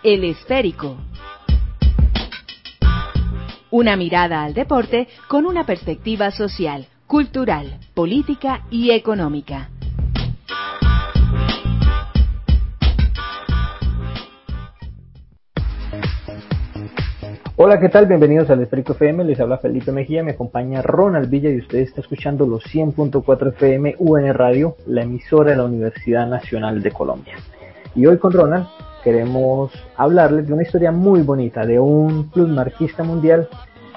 El Esférico. Una mirada al deporte con una perspectiva social, cultural, política y económica. Hola, ¿qué tal? Bienvenidos al Esférico FM, les habla Felipe Mejía, me acompaña Ronald Villa y usted está escuchando los 100.4 FM UN Radio, la emisora de la Universidad Nacional de Colombia. Y hoy con Ronald queremos hablarles de una historia muy bonita, de un plusmarquista mundial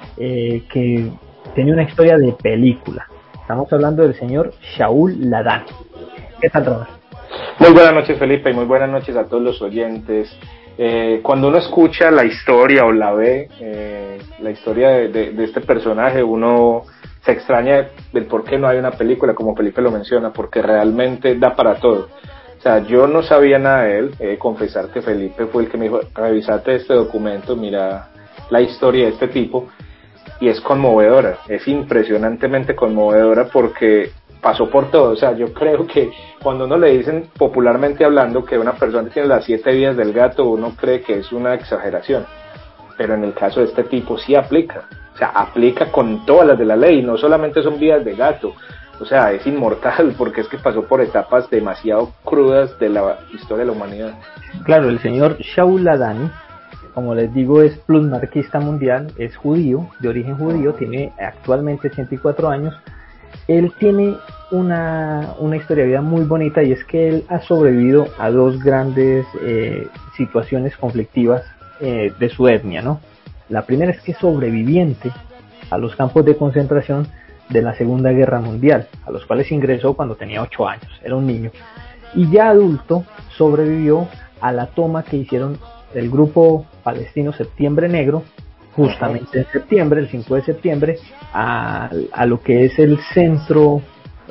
que tiene una historia de película. Estamos hablando del señor Shaul Ladany. ¿Qué tal, Ronald? Muy buenas noches, Felipe, y muy buenas noches a todos los oyentes. Cuando uno escucha la historia o la ve, la historia de este personaje, uno se extraña del por qué no hay una película, como Felipe lo menciona, porque realmente da para todo. O sea, yo no sabía nada de él, confesar que Felipe fue el que me dijo, revisate este documento, mira la historia de este tipo, y es conmovedora, es impresionantemente conmovedora porque pasó por todo. O sea, yo creo que cuando uno le dicen popularmente hablando que una persona tiene las 7 vidas del gato, uno cree que es una exageración, pero en el caso de este tipo sí aplica, o sea, aplica con todas las de la ley, no solamente son vidas de gato, o sea, es inmortal porque es que pasó por etapas demasiado crudas de la historia de la humanidad. Claro, el señor Shaul Ladany, como les digo, es plusmarquista mundial, es judío, de origen judío, tiene actualmente 84 años. Él tiene una historia de vida muy bonita, y es que él ha sobrevivido a dos grandes situaciones conflictivas de su etnia, ¿no? La primera es que es sobreviviente a los campos de concentración de la Segunda Guerra Mundial, a los cuales ingresó cuando tenía 8 años, era un niño. Y ya adulto sobrevivió a la toma que hicieron el grupo palestino Septiembre Negro, justamente en septiembre, el 5 de septiembre, a lo que es el centro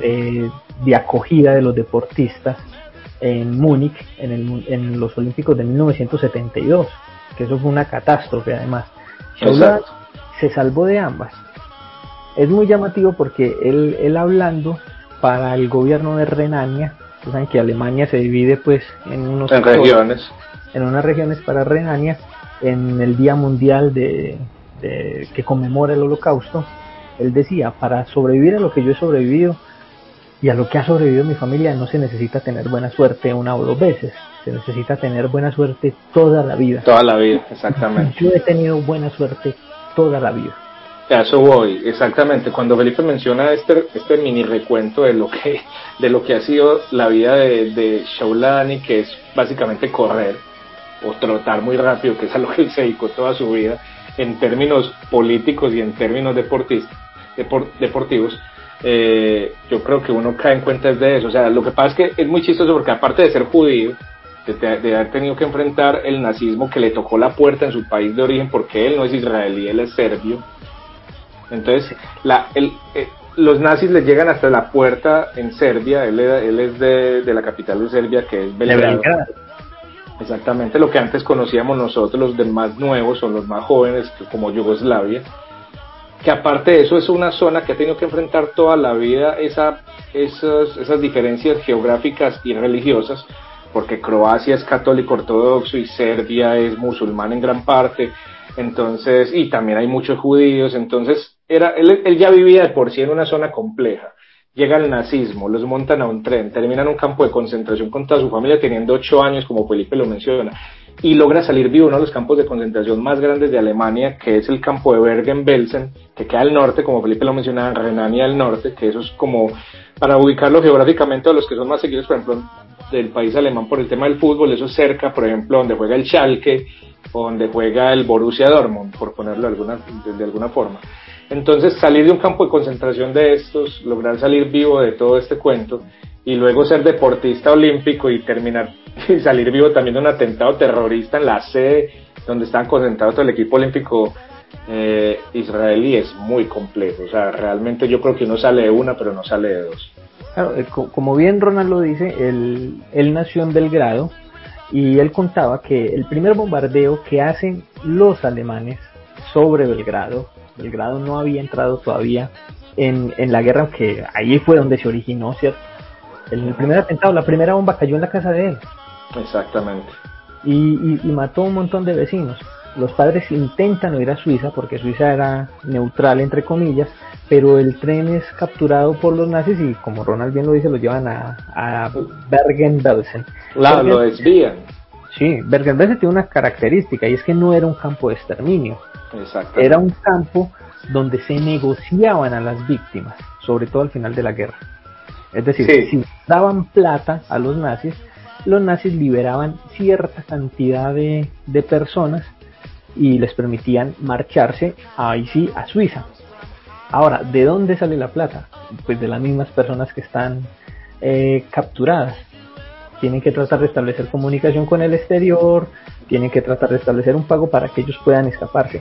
de acogida de los deportistas en Múnich, en los Olímpicos de 1972, que eso fue una catástrofe además. Shaul se salvó de ambas. Es muy llamativo porque él hablando para el gobierno de Renania, saben que Alemania se divide pues en unas regiones para Renania, en el Día Mundial que conmemora el Holocausto, él decía, para sobrevivir a lo que yo he sobrevivido y a lo que ha sobrevivido mi familia, no se necesita tener buena suerte una o dos veces, se necesita tener buena suerte toda la vida. Toda la vida, exactamente. Yo he tenido buena suerte toda la vida. A eso voy, exactamente. Cuando Felipe menciona este mini recuento de lo que ha sido la vida de Shaul Ladany, que es básicamente correr o trotar muy rápido, que es a lo que él se dedicó toda su vida, en términos políticos y en términos deportivos, yo creo que uno cae en cuenta de eso. O sea, lo que pasa es que es muy chistoso porque aparte de ser judío, de haber tenido que enfrentar el nazismo que le tocó la puerta en su país de origen, porque él no es israelí, él es serbio. Entonces, los nazis le llegan hasta la puerta en Serbia. Él es de la capital de Serbia, que es Belgrado. Exactamente, lo que antes conocíamos nosotros, los más nuevos o los más jóvenes, como Yugoslavia, que aparte de eso es una zona que ha tenido que enfrentar toda la vida esas diferencias geográficas y religiosas, porque Croacia es católico ortodoxo y Serbia es musulmán en gran parte. Entonces, y también hay muchos judíos. Entonces él ya vivía de por sí en una zona compleja. Llega el nazismo, los montan a un tren, termina en un campo de concentración con toda su familia teniendo 8 años, como Felipe lo menciona, y logra salir vivo. Uno de los campos de concentración más grandes de Alemania, que es el campo de Bergen-Belsen, que queda al norte, como Felipe lo mencionaba, en Renania del Norte, que eso es como, para ubicarlo geográficamente a los que son más seguidos, por ejemplo, del país alemán por el tema del fútbol, eso es cerca, por ejemplo, donde juega el Schalke, o donde juega el Borussia Dortmund, por ponerlo de alguna forma. Entonces, salir de un campo de concentración de estos, lograr salir vivo de todo este cuento, y luego ser deportista olímpico y terminar y salir vivo también de un atentado terrorista en la sede donde estaban concentrados todo el equipo olímpico israelí, es muy complejo. O sea, realmente yo creo que uno sale de una, pero no sale de dos. Claro, como bien Ronald lo dice, él nació en Belgrado, y él contaba que el primer bombardeo que hacen los alemanes sobre Belgrado no había entrado todavía en la guerra, aunque ahí fue donde se originó, ¿cierto? El primer atentado, la primera bomba cayó en la casa de él. Exactamente. y mató un montón de vecinos. Los padres intentan huir a Suiza porque Suiza era neutral entre comillas, pero el tren es capturado por los nazis y, como Ronald bien lo dice, lo llevan a Bergen-Belsen. Claro, lo desvían. Sí, Bergen-Belsen tiene una característica y es que no era un campo de exterminio. Exacto. Era un campo donde se negociaban a las víctimas, sobre todo al final de la guerra. Es decir, si daban plata a los nazis liberaban cierta cantidad de personas y les permitían marcharse ahí sí a Suiza. Ahora, ¿de dónde sale la plata? Pues de las mismas personas que están capturadas. Tienen que tratar de establecer comunicación con el exterior, tienen que tratar de establecer un pago para que ellos puedan escaparse.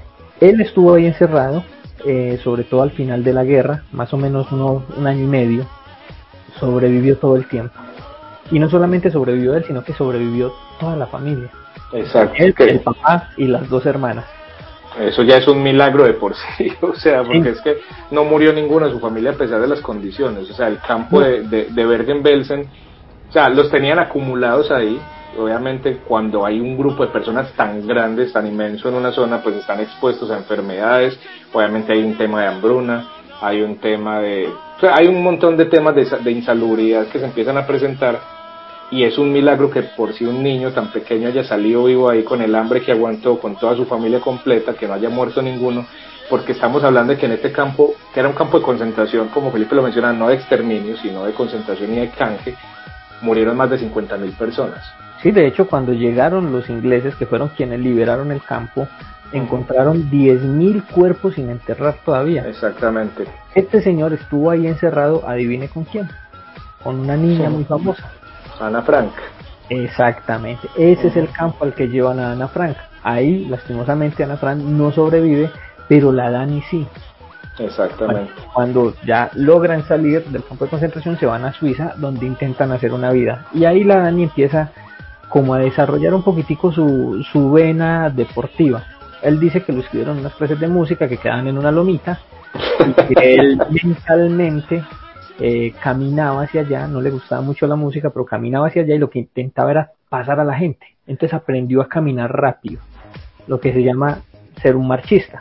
Él estuvo ahí encerrado, sobre todo al final de la guerra, más o menos un año y medio, sobrevivió todo el tiempo. Y no solamente sobrevivió él, sino que sobrevivió toda la familia. Exacto. El papá y las 2 hermanas. Eso ya es un milagro de por sí, o sea, porque es que no murió ninguno de su familia a pesar de las condiciones. O sea, el campo de Bergen-Belsen, o sea, los tenían acumulados ahí. Obviamente, cuando hay un grupo de personas tan grandes, tan inmenso en una zona, pues están expuestos a enfermedades. Obviamente hay un tema de hambruna, hay un tema o sea, hay un montón de temas de insalubridad que se empiezan a presentar. Y es un milagro que por si un niño tan pequeño haya salido vivo ahí con el hambre que aguantó, con toda su familia completa, que no haya muerto ninguno, porque estamos hablando de que en este campo, que era un campo de concentración, como Felipe lo menciona, no de exterminio, sino de concentración y de canje, murieron más de 50,000 personas. Sí, de hecho, cuando llegaron los ingleses, que fueron quienes liberaron el campo, encontraron 10,000 cuerpos sin enterrar todavía. Exactamente. Este señor estuvo ahí encerrado, adivine con quién, con una niña muy famosa. Ana Frank. Exactamente, ese es el campo al que llevan a Ana Frank. Ahí, lastimosamente, Ana Frank no sobrevive, pero la Dani sí. Exactamente. Cuando ya logran salir del campo de concentración, se van a Suiza, donde intentan hacer una vida. Y ahí la Dani empieza como a desarrollar un poquitico su vena deportiva. Él dice que lo escribieron en unas clases de música que quedaban en una lomita, y que él mentalmente caminaba hacia allá, no le gustaba mucho la música, pero caminaba hacia allá y lo que intentaba era pasar a la gente. Entonces aprendió a caminar rápido, lo que se llama ser un marchista.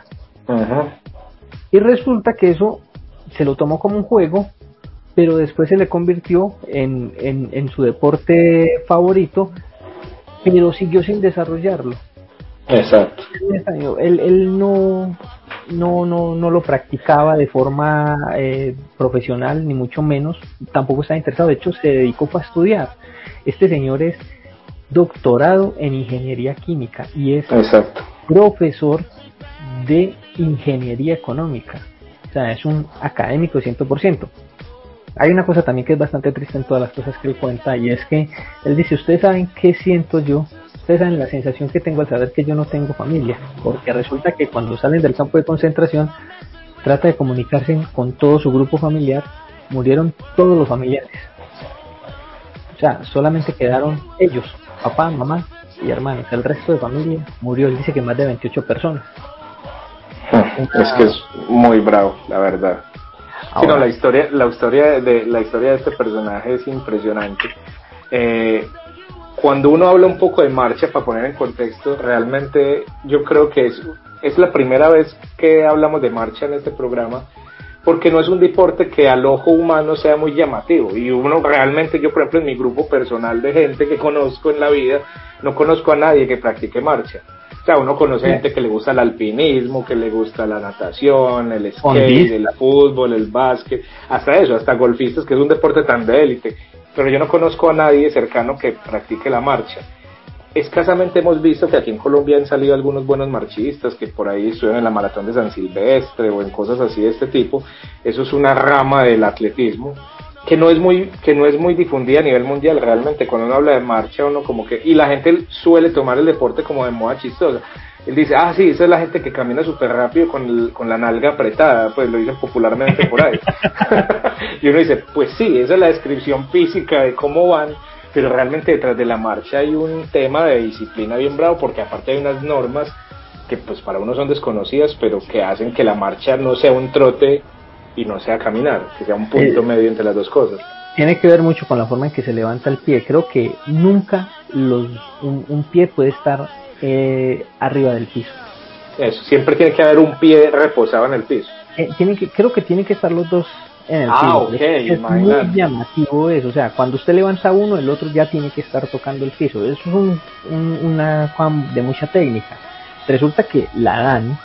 Y resulta que eso se lo tomó como un juego, pero después se le convirtió en su deporte favorito, pero siguió sin desarrollarlo. Exacto. Él no lo practicaba de forma profesional, ni mucho menos, tampoco estaba interesado, de hecho se dedicó a estudiar. Este señor es doctorado en ingeniería química y es profesor de ingeniería económica, o sea, es un académico 100%. Hay una cosa también que es bastante triste en todas las cosas que él cuenta, y es que él dice: ustedes saben qué siento yo, ustedes saben la sensación que tengo al saber que yo no tengo familia, porque resulta que cuando salen del campo de concentración trata de comunicarse con todo su grupo familiar, murieron todos los familiares, o sea, solamente quedaron ellos, papá, mamá y hermanos, el resto de familia murió. Él dice que más de 28 personas. Es que es muy bravo, la verdad. Sí, no, la historia de este personaje es impresionante. Cuando uno habla un poco de marcha, para poner en contexto, realmente yo creo que es la primera vez que hablamos de marcha en este programa, porque no es un deporte que al ojo humano sea muy llamativo, y uno realmente, yo por ejemplo en mi grupo personal de gente que conozco en la vida, no conozco a nadie que practique marcha. O sea, uno conoce gente que le gusta el alpinismo, que le gusta la natación, el skate, el fútbol, el básquet, hasta eso, hasta golfistas, que es un deporte tan de élite, pero yo no conozco a nadie cercano que practique la marcha. Escasamente hemos visto que aquí en Colombia han salido algunos buenos marchistas que por ahí estuvieron en la maratón de San Silvestre o en cosas así de este tipo. Eso es una rama del atletismo que no es muy difundida a nivel mundial. Realmente cuando uno habla de marcha, uno como que, y la gente suele tomar el deporte como de moda chistosa. Él dice: sí, esa es la gente que camina súper rápido con la nalga apretada, pues lo dicen popularmente por ahí. Y uno dice: pues sí, esa es la descripción física de cómo van, pero realmente detrás de la marcha hay un tema de disciplina bien bravo, porque aparte hay unas normas que pues para uno son desconocidas, pero que hacen que la marcha no sea un trote y no sea caminar, que sea un punto medio entre las dos cosas. Tiene que ver mucho con la forma en que se levanta el pie. Creo que nunca un pie puede estar arriba del piso. Eso, siempre tiene que haber un pie reposado en el piso. Creo que tienen que estar los dos en el piso. Ok, es muy llamativo eso, o sea, cuando usted levanta uno, el otro ya tiene que estar tocando el piso. Eso es una de mucha técnica. Resulta que la Dani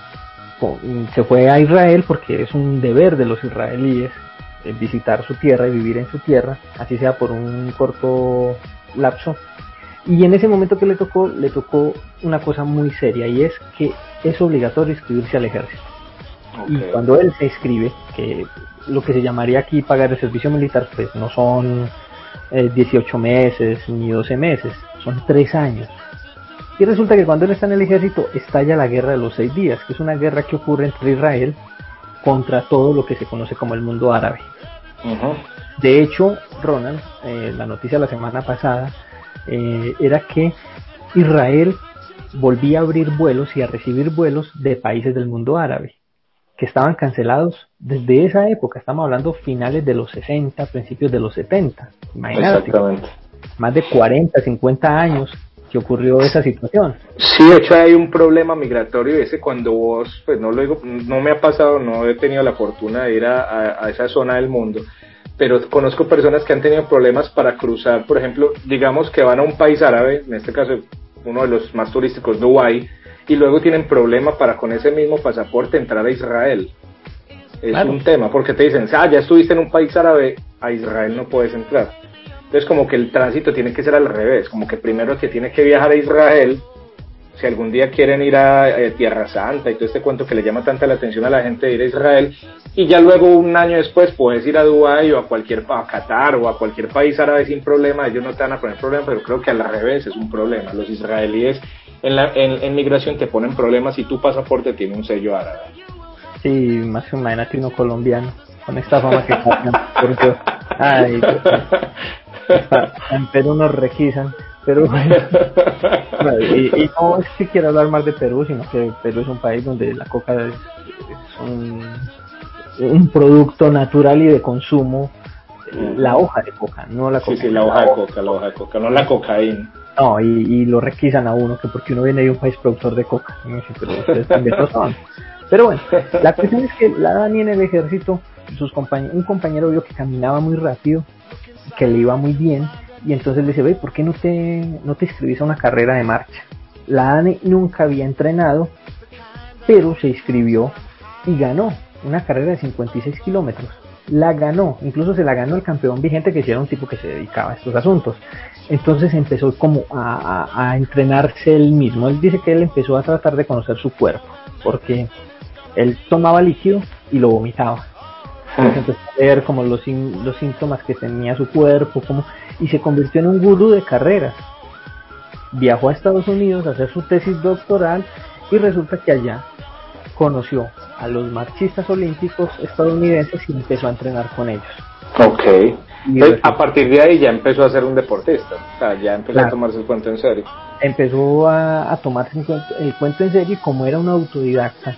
se fue a Israel porque es un deber de los israelíes visitar su tierra y vivir en su tierra, así sea por un corto lapso. Y en ese momento que le tocó una cosa muy seria, y es que es obligatorio inscribirse al ejército. Okay. Y cuando él se inscribe, que lo que se llamaría aquí pagar el servicio militar, pues no son 18 meses ni 12 meses, son 3 años. Y resulta que cuando él está en el ejército, estalla la guerra de los 6 días, que es una guerra que ocurre entre Israel contra todo lo que se conoce como el mundo árabe. Uh-huh. De hecho, Ronald, la noticia de la semana pasada era que Israel volvía a abrir vuelos y a recibir vuelos de países del mundo árabe que estaban cancelados desde esa época. Estamos hablando finales de los 60, principios de los 70. Imagínate, más de 40, 50 años que ocurrió esa situación. Sí, de hecho hay un problema migratorio ese cuando vos, pues no lo digo, no me ha pasado, no he tenido la fortuna de ir a esa zona del mundo, pero conozco personas que han tenido problemas para cruzar, por ejemplo, digamos que van a un país árabe, en este caso uno de los más turísticos, Dubái, y luego tienen problema para con ese mismo pasaporte entrar a Israel. Es claro. Un tema, porque te dicen, ya estuviste en un país árabe, a Israel no puedes entrar. Entonces como que el tránsito tiene que ser al revés, como que primero que tiene que viajar a Israel, si algún día quieren ir a Tierra Santa y todo este cuento que le llama tanta la atención a la gente de ir a Israel, y ya luego un año después puedes ir a Dubái o a Qatar o a cualquier país árabe sin problema. Ellos no te van a poner problema, pero creo que al revés es un problema. Los israelíes en migración te ponen problemas si tu pasaporte tiene un sello árabe. Sí, más imagínate uno colombiano con esta fama que cargan, porque en Perú nos requisan, pero bueno, y no es que quiera hablar más de Perú, sino que Perú es un país donde la coca es un producto natural y de consumo. La hoja de coca, no la coca. Sí, la hoja de coca, no la cocaína. No, y lo requisan a uno, que porque uno viene de un país productor de coca. Pero ustedes también lo son. Pero bueno, la cuestión es que la Dani en el ejército, un compañero vio que caminaba muy rápido, que le iba muy bien, y entonces le dice, ve, ¿por qué no te inscribís a una carrera de marcha? La Dani nunca había entrenado, pero se inscribió y ganó una carrera de 56 kilómetros. La ganó, incluso se la ganó el campeón vigente, que era un tipo que se dedicaba a estos asuntos. Entonces empezó como a entrenarse él mismo. Él dice que él empezó a tratar de conocer su cuerpo, porque él tomaba líquido y lo vomitaba. Entonces empezó a ver como los síntomas que tenía su cuerpo, y se convirtió en un gurú de carreras. Viajó a Estados Unidos a hacer su tesis doctoral y resulta que allá conoció a los marchistas olímpicos estadounidenses y empezó a entrenar con ellos. Ok. Entonces, a partir de ahí ya empezó a ser un deportista, o sea, ya empezó a tomarse el cuento en serio. Empezó a tomarse el cuento en serio, y como era un autodidacta,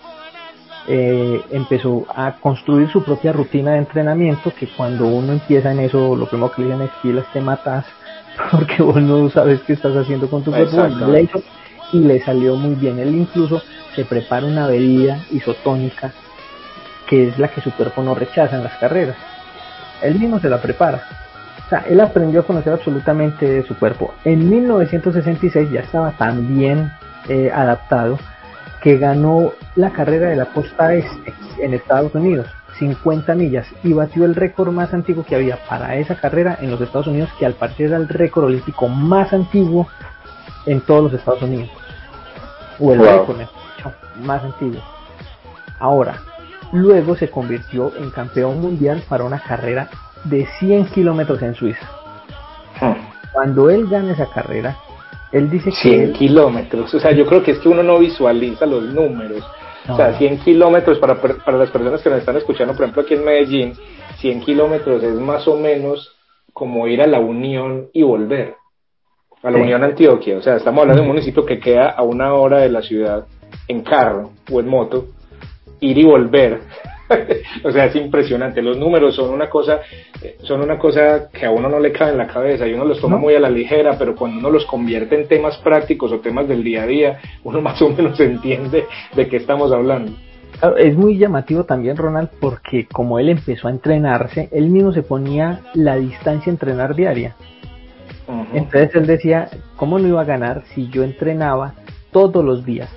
empezó a construir su propia rutina de entrenamiento, que cuando uno empieza en eso, lo primero que le dicen es pilas, te matas, porque vos no sabes qué estás haciendo con tu cuerpo. Y le salió muy bien. Él incluso se prepara una bebida isotónica, que es la que su cuerpo no rechaza en las carreras. Él mismo se la prepara. O sea, él aprendió a conocer absolutamente su cuerpo. En 1966 ya estaba tan bien adaptado que ganó la carrera de la costa este en Estados Unidos, 50 millas, y batió el récord más antiguo que había para esa carrera en los Estados Unidos, que al parecer era el récord olímpico más antiguo en todos los Estados Unidos, o el récord más antiguo. Ahora, luego se convirtió en campeón mundial para una carrera de 100 kilómetros en Suiza. Cuando él gana esa carrera, él dice que 100 kilómetros, o sea, yo creo que es que uno no visualiza los números. No. O sea, 100 kilómetros para las personas que nos están escuchando, por ejemplo aquí en Medellín, 100 kilómetros es más o menos como ir a La Unión y volver, a La Unión Antioquia. O sea, estamos hablando de un municipio que queda a 1 hora de la ciudad en carro o en moto, ir y volver. O sea, es impresionante. Los números son una cosa que a uno no le cabe en la cabeza y uno los toma muy a la ligera, pero cuando uno los convierte en temas prácticos o temas del día a día, uno más o menos entiende de qué estamos hablando. Claro, es muy llamativo también, Ronald, porque como él empezó a entrenarse, él mismo se ponía la distancia a entrenar diaria. Entonces él decía, ¿cómo no iba a ganar si yo entrenaba todos los días,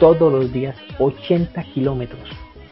80 kilómetros?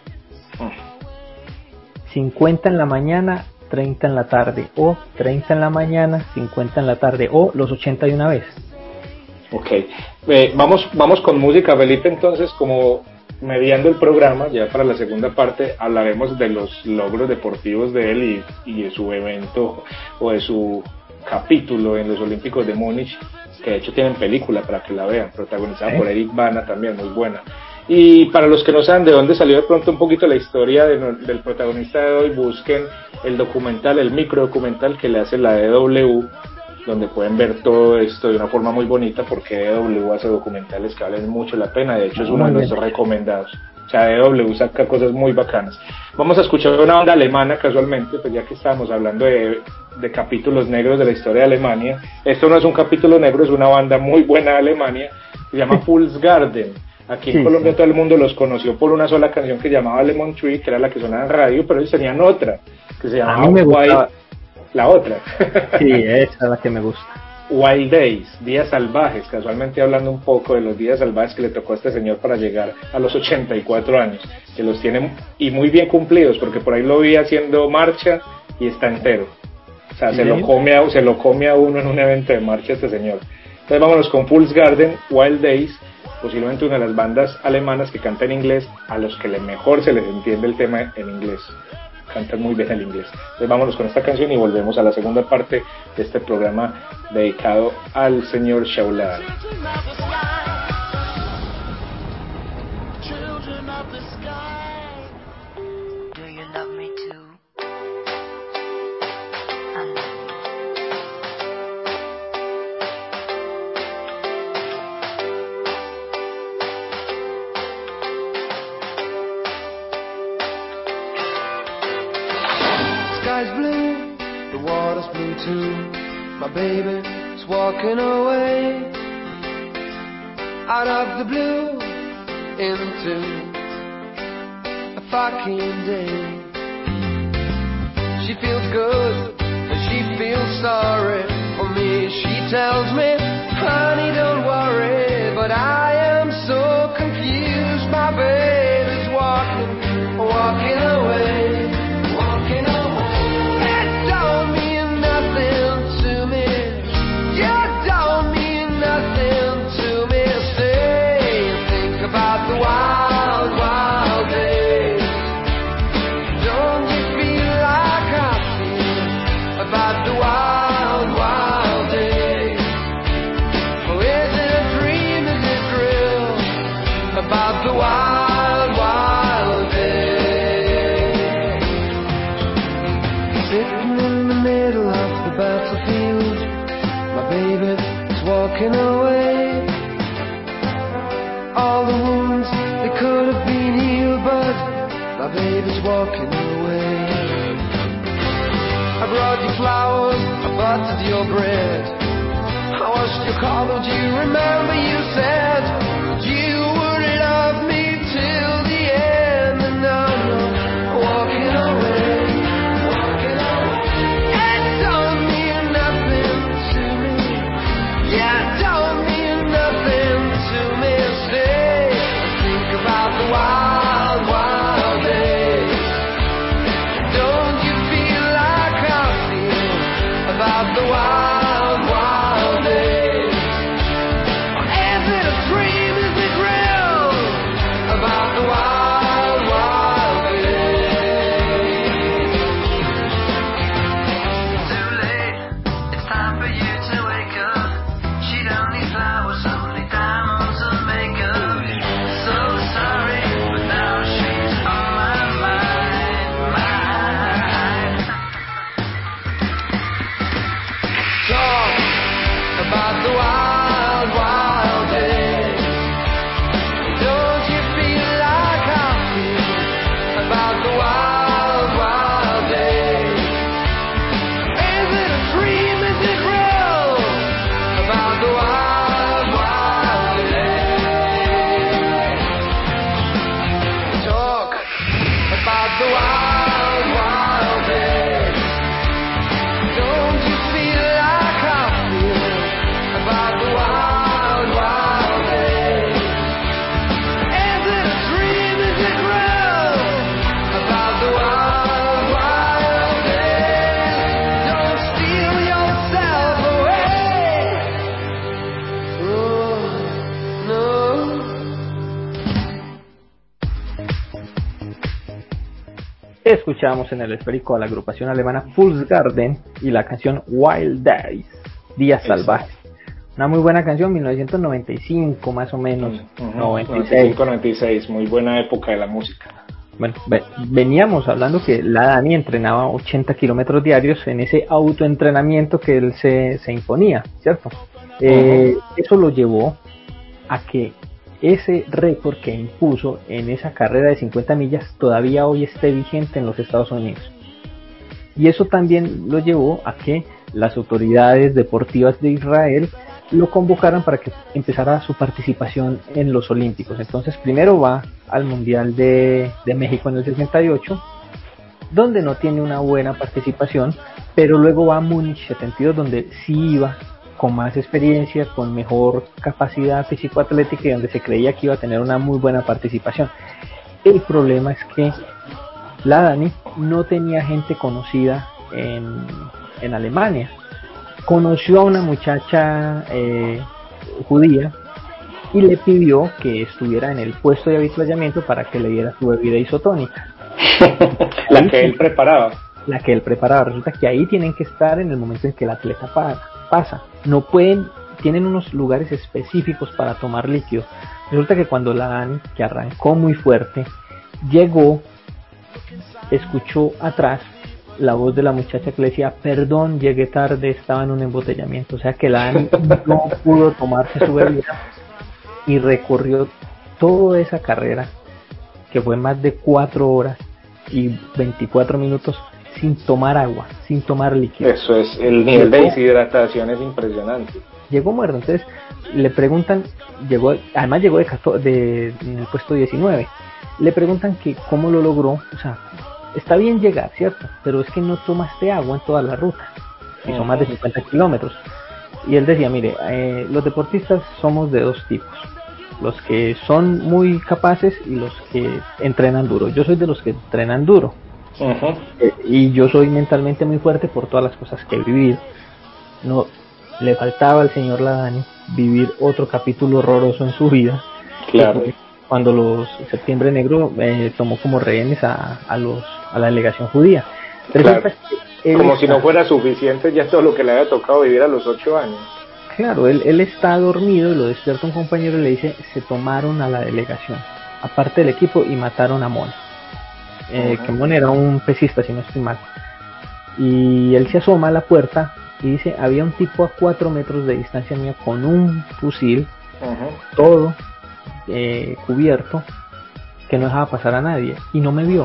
50 en la mañana, 30 en la tarde, o 30 en la mañana, 50 en la tarde, o los 80 de una vez. Ok, vamos con música, Felipe, entonces, como mediando el programa, ya para la segunda parte hablaremos de los logros deportivos de él y de su evento o de su capítulo en los Olímpicos de Múnich, que de hecho tienen película para que la vean, protagonizada por Eric Bana también, muy buena. Y para los que no saben de dónde salió de pronto un poquito la historia del protagonista de hoy, busquen el documental, el microdocumental que le hace la DW, donde pueden ver todo esto de una forma muy bonita, porque DW hace documentales que valen mucho la pena, de hecho es uno de nuestros recomendados. O sea, DW saca cosas muy bacanas. Vamos a escuchar una banda alemana casualmente, pues ya que estábamos hablando de capítulos negros de la historia de Alemania. Esto no es un capítulo negro, es una banda muy buena de Alemania, se llama Pulsgarden. Aquí en Colombia todo el mundo los conoció por una sola canción que llamaba Lemon Tree, que era la que sonaba en radio, pero ellos tenían otra, que se llamaba White, la otra. Sí, esa es la que me gusta. Wild Days, Días Salvajes, casualmente hablando un poco de los días salvajes que le tocó a este señor para llegar a los 84 años, que los tiene y muy bien cumplidos, porque por ahí lo vi haciendo marcha y está entero. O sea, se lo come a uno en un evento de marcha este señor. Entonces vámonos con Pulsgarden, Wild Days, posiblemente una de las bandas alemanas que canta en inglés, a los que mejor se les entiende el tema en inglés. Cantan muy bien el inglés. Entonces vámonos con esta canción y volvemos a la segunda parte de este programa dedicado al señor Shaula. Sky's blue, the water's blue too. My baby's walking away out of the blue into a fucking day. She feels good and she feels sorry for me. She tells me, honey, don't worry, but I am so confused. My baby's walking away. Walking away, all the wounds they could have been healed, but my baby's walking away. I brought you flowers, I buttered your bread, I washed your car, don't you remember you said you would love me till the end, and now you're walking away. Wild, wild days. Don't you feel like I feel about the wild, wild days? Or is it a dream? Escuchamos en el esférico a la agrupación alemana Pulsgarden y la canción Wild Days, Días Salvajes. Una muy buena canción, 1995 más o menos, 96, muy buena época de la música. Bueno, veníamos hablando que la Dani entrenaba 80 kilómetros diarios en ese autoentrenamiento que él se imponía, ¿cierto? Eso lo llevó a que ese récord que impuso en esa carrera de 50 millas todavía hoy esté vigente en los Estados Unidos. Y eso también lo llevó a que las autoridades deportivas de Israel lo convocaran para que empezara su participación en los Olímpicos. Entonces primero va al Mundial de México en el 68, donde no tiene una buena participación, pero luego va a Múnich 72, donde sí iba con más experiencia, con mejor capacidad físico-atlética y donde se creía que iba a tener una muy buena participación. El problema es que la Dani no tenía gente conocida en Alemania. Conoció a una muchacha judía y le pidió que estuviera en el puesto de avituallamiento para que le diera su bebida isotónica. La que él preparaba. Resulta que ahí tienen que estar en el momento en que el atleta pasa. No pueden, tienen unos lugares específicos para tomar líquido. Resulta que cuando la Dani, que arrancó muy fuerte, llegó, escuchó atrás la voz de la muchacha que le decía: perdón, llegué tarde, estaba en un embotellamiento. O sea que la Dani no pudo tomarse su bebida y recorrió toda esa carrera, que fue más de 4 horas y 24 minutos, sin tomar agua, sin tomar líquido. Eso es, el nivel de deshidratación es impresionante. Llegó muerto. Entonces le preguntan, además llegó en el puesto 19. Le preguntan que cómo lo logró. O sea, está bien llegar, ¿cierto? Pero es que no tomaste agua en toda la ruta, y son más de 50 kilómetros. Y él decía: mire, los deportistas somos de 2 tipos: los que son muy capaces y los que entrenan duro. Yo soy de los que entrenan duro. Y yo soy mentalmente muy fuerte por todas las cosas que he vivido. No le faltaba al señor Ladani vivir otro capítulo horroroso en su vida. Claro. Cuando los Septiembre Negro tomó como rehenes a la delegación judía. Claro. Como si no fuera suficiente ya todo lo que le había tocado vivir a los 8 años. Claro, él está dormido y lo despierta un compañero y le dice: se tomaron a la delegación, aparte del equipo, y mataron a Mon. Que Mon era un pesista, si no estoy mal. Y él se asoma a la puerta y dice: había un tipo a 4 metros de distancia mía con un fusil, todo cubierto, que no dejaba pasar a nadie, y no me vio.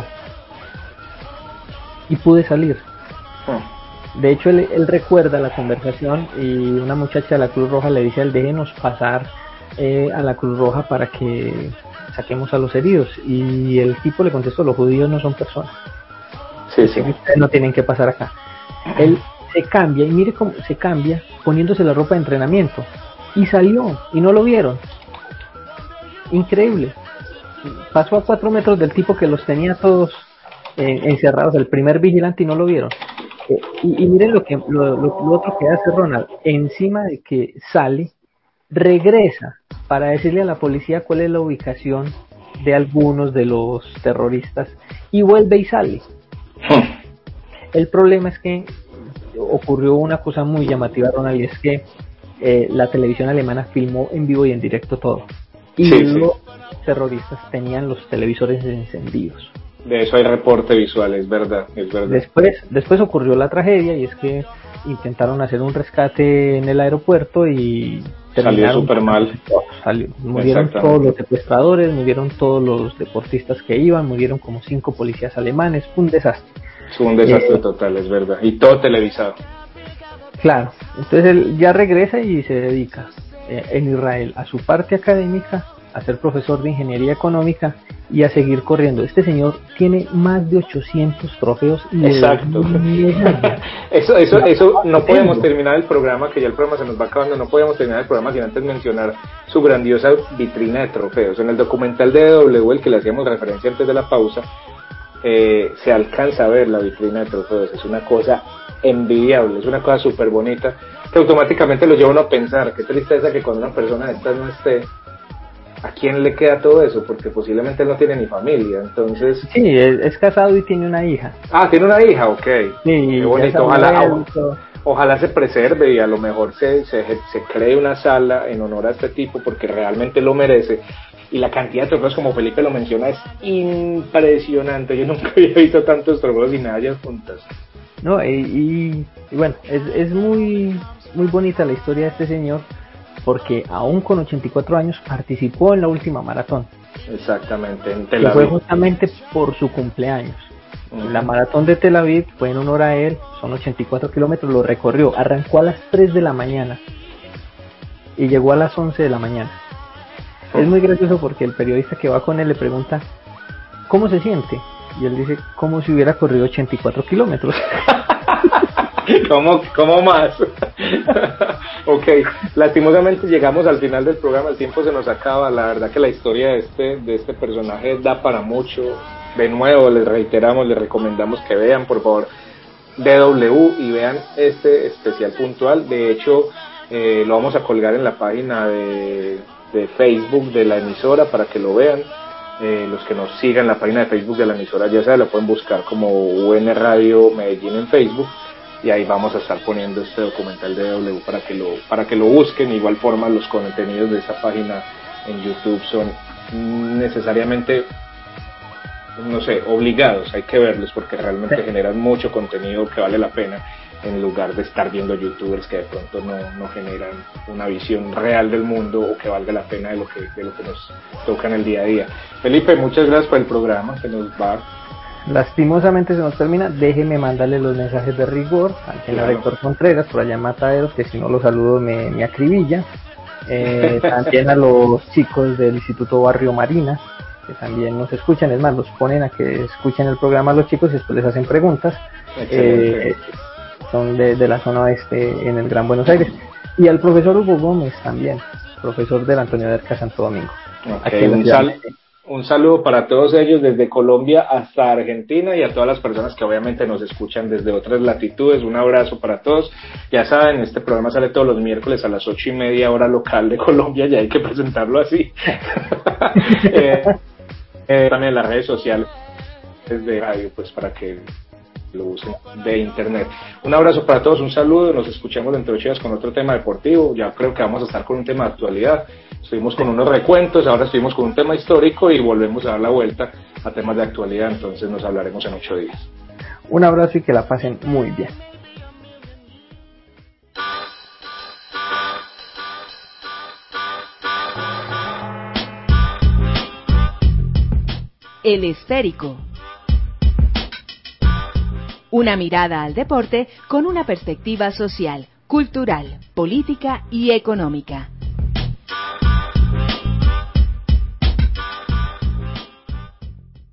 Y pude salir. De hecho, él recuerda la conversación, y una muchacha de la Cruz Roja le dice a él: déjenos pasar a la Cruz Roja para que saquemos a los heridos. Y el tipo le contestó: los judíos no son personas. Sí. Ustedes no tienen que pasar acá. Él se cambia, y mire cómo se cambia, poniéndose la ropa de entrenamiento, y salió, y no lo vieron. Increíble. Pasó a 4 metros del tipo que los tenía todos encerrados, el primer vigilante, y no lo vieron. Y miren lo otro que hace Ronald: encima de que sale, regresa para decirle a la policía cuál es la ubicación de algunos de los terroristas, y vuelve y sale. El problema es que ocurrió una cosa muy llamativa, Ronald, y es que la televisión alemana filmó en vivo y en directo todo, y los terroristas tenían los televisores encendidos. De eso hay reporte visual, es verdad. Después ocurrió la tragedia, y es que intentaron hacer un rescate en el aeropuerto y salió súper mal. Murieron todos los secuestradores, murieron todos los deportistas que iban, murieron como 5 policías alemanes. Fue un desastre. Fue un desastre total, es verdad. Y todo televisado. Claro. Entonces él ya regresa y se dedica en Israel a su parte académica, a ser profesor de ingeniería económica y a seguir corriendo. Este señor tiene más de 800 trofeos. Exacto. Eso no podemos terminar el programa, que ya el programa se nos va acabando. No podemos terminar el programa sin antes mencionar su grandiosa vitrina de trofeos. En el documental de DW, el que le hacíamos referencia antes de la pausa, se alcanza a ver la vitrina de trofeos. Es una cosa envidiable, es una cosa súper bonita, que automáticamente lo lleva uno a pensar: qué tristeza que cuando una persona de estas no esté, ¿a quién le queda todo eso? Porque posiblemente él no tiene ni familia, entonces... Sí, es casado y tiene una hija. Ah, tiene una hija, ok. Sí, qué bonito, ojalá se preserve y a lo mejor se cree una sala en honor a este tipo porque realmente lo merece. Y la cantidad de trofeos, como Felipe lo menciona, es impresionante. Yo nunca había visto tantos trofeos y nadie juntas. No, y bueno, es muy, muy bonita la historia de este señor, porque aún con 84 años participó en la última maratón. Exactamente, en Tel Aviv. Que fue justamente por su cumpleaños. Uh-huh. La maratón de Tel Aviv fue en honor a él, son 84 kilómetros, lo recorrió, arrancó a las 3 de la mañana y llegó a las 11 de la mañana. Uh-huh. Es muy gracioso porque el periodista que va con él le pregunta, ¿cómo se siente? Y él dice, como si hubiera corrido 84 kilómetros. ¿Cómo más? Ok, lastimosamente llegamos al final del programa, el tiempo se nos acaba. La verdad que la historia de este personaje da para mucho. De nuevo, les reiteramos, les recomendamos que vean, por favor, DW y vean este especial puntual. De hecho, lo vamos a colgar en la página de Facebook de la emisora para que lo vean. Los que nos sigan la página de Facebook de la emisora, ya sea, lo pueden buscar como UN Radio Medellín en Facebook, y ahí vamos a estar poniendo este documental de W para que lo busquen. De igual forma, los contenidos de esta página en YouTube son necesariamente, no sé, obligados, hay que verlos porque realmente generan mucho contenido que vale la pena, en lugar de estar viendo youtubers que de pronto no generan una visión real del mundo o que valga la pena de lo que nos toca en el día a día. Felipe, muchas gracias por el programa, que nos va. Lastimosamente se nos termina. Déjeme mandarle los mensajes de rigor al señor Héctor Contreras por allá en Mataderos, que si no los saludo me acribilla. También a los chicos del Instituto Barrio Marina, que también nos escuchan, es más, los ponen a que escuchen el programa a los chicos y después les hacen preguntas. Son de la zona oeste en el Gran Buenos Aires. Y al profesor Hugo Gómez también, profesor del Antonio de Arca Santo Domingo. Okay, un saludo para todos ellos desde Colombia hasta Argentina y a todas las personas que obviamente nos escuchan desde otras latitudes. Un abrazo para todos. Ya saben, este programa sale todos los miércoles a las 8:30 hora local de Colombia, ya hay que presentarlo así. También en las redes sociales de radio, pues para que lo usen, de internet. Un abrazo para todos, un saludo, nos escuchamos dentro de 8 días con otro tema deportivo. Ya creo que vamos a estar con un tema de actualidad. Estuvimos con unos recuentos, ahora estuvimos con un tema histórico y volvemos a dar la vuelta a temas de actualidad, entonces nos hablaremos en 8 días. Un abrazo y que la pasen muy bien. El Esférico. Una mirada al deporte con una perspectiva social, cultural, política y económica.